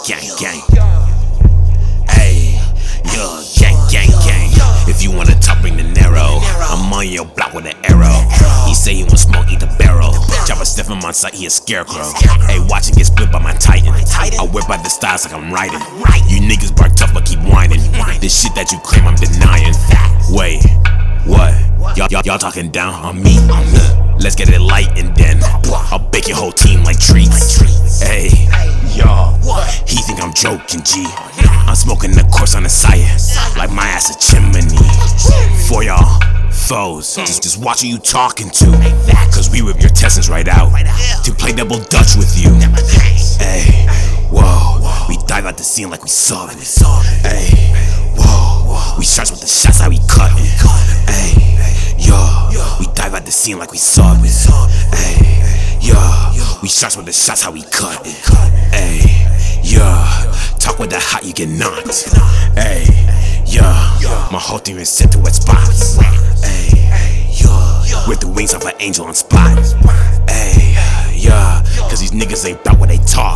gang, gang. Ayy, yeah, gang, gang, gang. If you wanna talk, bring the narrow. I'm on your block with an arrow. He say he want smoke, eat the barrel. Chopper stiff him on sight, he a scarecrow. Ayy, watch it get split by my titan. I whip by the styles like I'm riding. You niggas bark tough but keep whining. This shit that you claim I'm denying. Wait, what? Y'all talking down on me? Let's get it light and then I'll bake your whole team like treats. Ayy, y'all, he think I'm joking, G. I'm smoking the course on the side, like my ass a chimney. For y'all foes, just watch who you talking to, cause we rip your intestines right out to play double dutch with you. Ayy, whoa, we dive out the scene like we saw it. Ayy, whoa, we shots with the shots how we cut it. Ayy, yo, we dive out the scene like we saw it. Ayy, yo, we shots with the shots how we cut it. Ayy, yo, talk with the hot you get knocked. Ayy, yo, my whole team is set to wet spots. Ayy, yo, with the wings of an angel on spot. Ayy, yeah, cause these niggas ain't bout what they talk.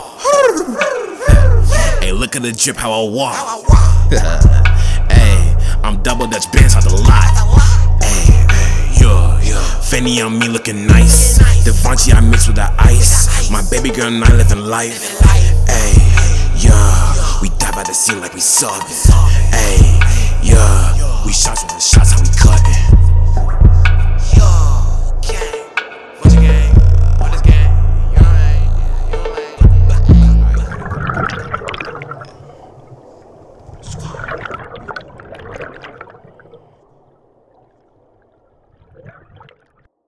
Ayy, look at the drip how I walk. Ayy, I'm double Dutch bands out the lot. Ayy, yo, Fendi on me looking nice. Devontae I mix with the ice. My baby girl and I living life. Ayy, yeah, we dive by the scene like we saw it. Ayy, yeah, we shots with the shots how we cut it.